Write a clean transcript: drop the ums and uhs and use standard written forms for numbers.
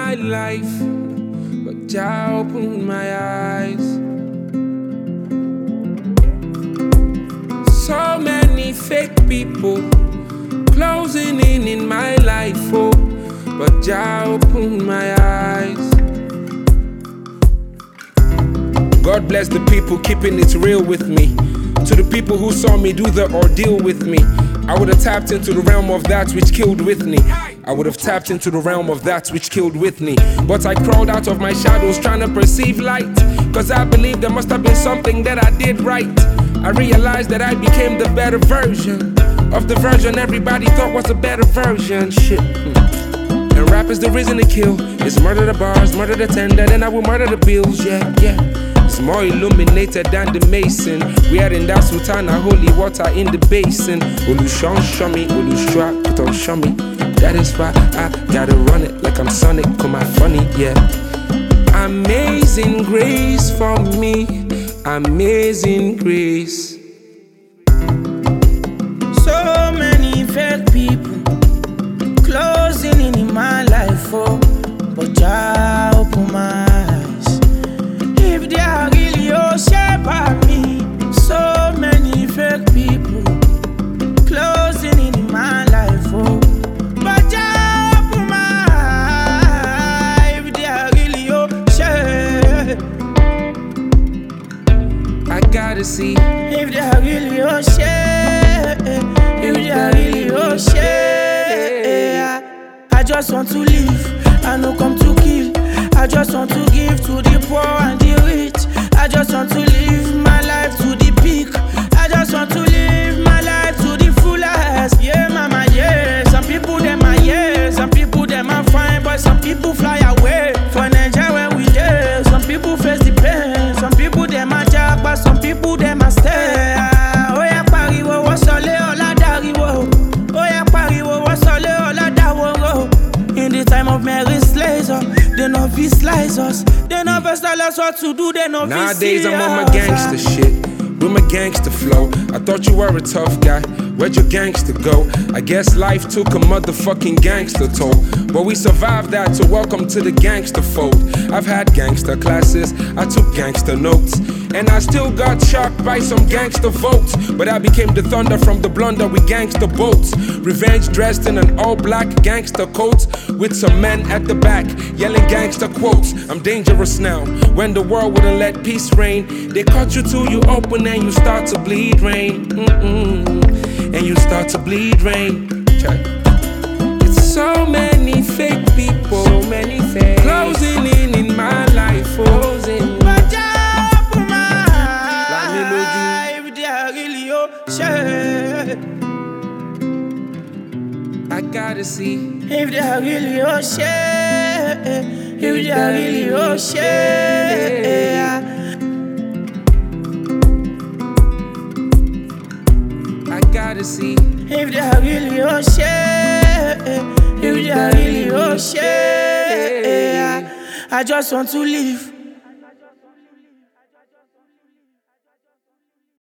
my life, but Jah opened my eyes. So many fake people closing in my life, oh, but Jah opened my eyes. God bless the people keeping it real with me. To the people who saw me do the ordeal with me, I would have tapped into the realm of that which killed Whitney. I would have tapped into the realm of that which killed Whitney. But I crawled out of my shadows trying to perceive light, cause I believed there must have been something that I did right. I realized that I became the better version of the version everybody thought was a better version. Shit. And rap is the reason to kill. It's murder the bars, murder the tender, then I will murder the bills, yeah, yeah. It's more illuminated than the mason. We are in that sultana, holy water in the basin. Olushon show me, Olushua put on show me. That is why I gotta run it like I'm Sonic, come out funny, yeah. Amazing grace for me, amazing grace. So many fake people closing in my life, oh, but Jah open my eyes. If they are really your shepherd me, so many fake people closing in my life, oh, but Jah open my eyes. If they are really your shepherd, I gotta see. If they are really your shepherd, if they are really your shepherd, I just want to live, I no come to kill. I just want to give to the poor and the rich. I just want to live my life to the peak. I just want to live my life to the fullest. Yeah, mama, yeah. Some people them are yeah, some people them are fine, but some people fly away for Nigeria where we live. Some people face the pain, some people them are jack, but some people them are stay. Oh yeah, pariwo, what's all la dariwo. Oh yeah, pariwo, what's all la dawo. In the time of Mary's laser, they no fit slice us. They never tell us what to do, they no fit Nowadays I'm on my gangster shit, with my gangster flow. I thought you were a tough guy, where'd your gangster go? I guess life took a motherfucking gangster toll, but we survived that, so welcome to the gangster fold. I've had gangster classes, I took gangster notes, and I still got shocked by some gangster votes. But I became the thunder from the blunder with gangster boats. Revenge dressed in an all-black gangster coat, with some men at the back yelling gangster quotes. I'm dangerous now, when the world wouldn't let peace reign. They cut you till you open and you start to bleed rain. And you start to bleed rain. It's so many fake people, so many fake closing in my life, closing. I gotta see. If they are really your shit, if they are really your shit, I gotta see. If they are really your shit, if they are really your shit, I just want to live.